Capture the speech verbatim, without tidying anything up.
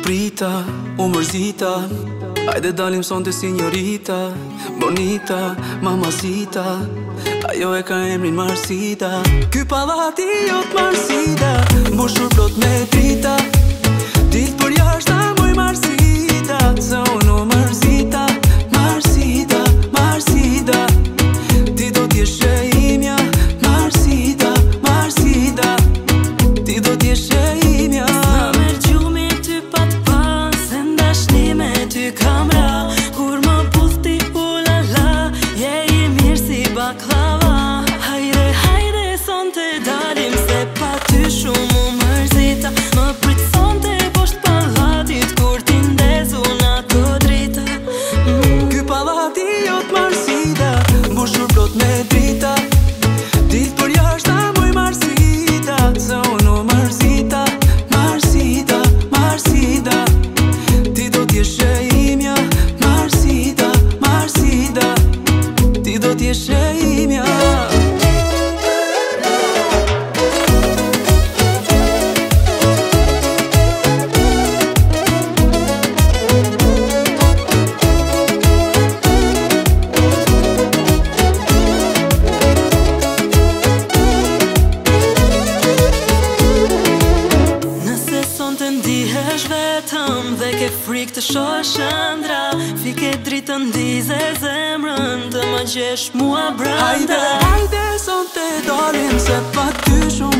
prita, u mërzita. Hajde dalim sonte signorita, bonita, mamacita. Ajo e ka emrin Marsita. Ky pallati jot Marsita, mbushur plot me drita. Dit për jashta muj Marsita, se unë Marsita, Marsita, Marsita. Ti do t'jesh e imja, Marsita, Marsita. Ti do t'jesh e imja. S'na merr gjumi ty pa t'pa, se ndashni me ty kam ra. Kur më puth ti u la la, je i mirë si baklava. Hajde, hajde sonte dalim, se pa ty shumë u mërzita. Më prit sonte posht pallatit, kur ti ndezu n'ato drita. mm. Ky pallati jot Marsita, mbushur plot me drita. Dit për jashta muj Marsita, se unë Marsita, Marsita, Marsita. Ti do t'jesh e imja, Marsita, Marsita. Ti do t'jesh e imja. Ndihesh vetëm dhe ke frik të shohësh ëndra, fike dritën ndize zemrën, të më gjesh mua brenda. Hajde, hajde sonte dalim, se pa ty shumë